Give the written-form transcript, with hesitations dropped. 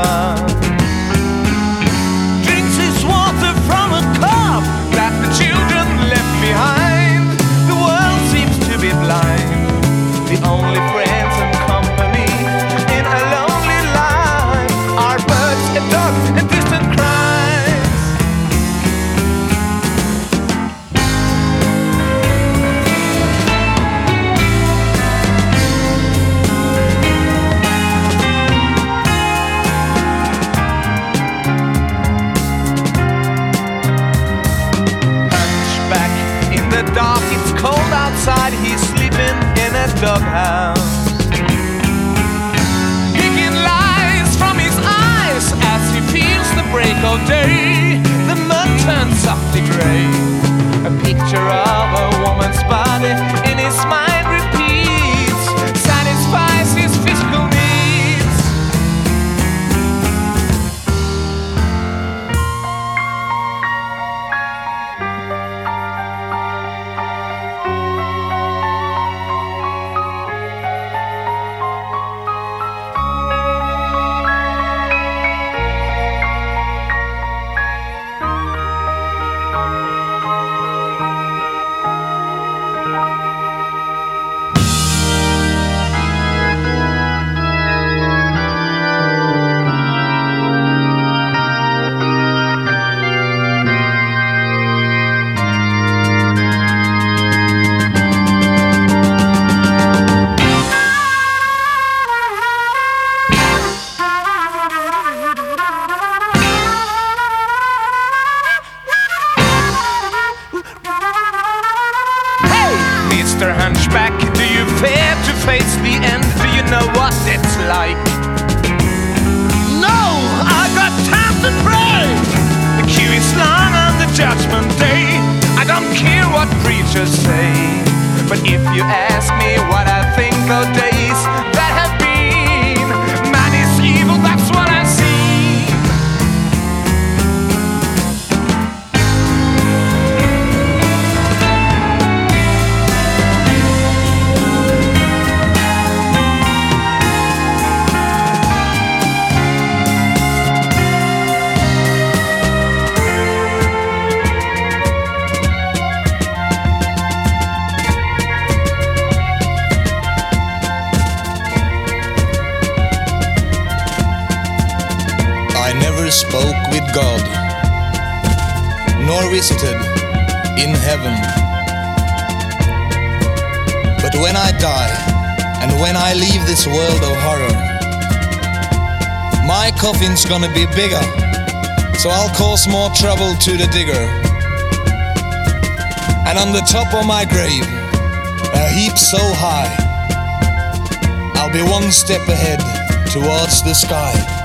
river, drinks his water from a cup that the children left behind. The world seems to be blind, the only friends and company in a lonely life are birds and dogs and distant cries. Hunchback in the dark, it's cold outside, he's sleeping in a doghouse. Picking lies from his eyes as he feels the break of day. The mud turns softly grey. A picture of a woman's body in his mind repeats, satisfies his physical needs. Mr. Hunchback, do you fear to face the end? Do you know what it's like? No, I got time to pray. The queue is long on the judgment day. I don't care what preachers say, but if you ask me what I think of days that have been, man is evil, that's what I see. I never spoke with God, nor visited in heaven. But when I die, and when I leave this world of horror, my coffin's gonna be bigger, so I'll cause more trouble to the digger. And on the top of my grave, a heap so high, I'll be one step ahead towards the sky.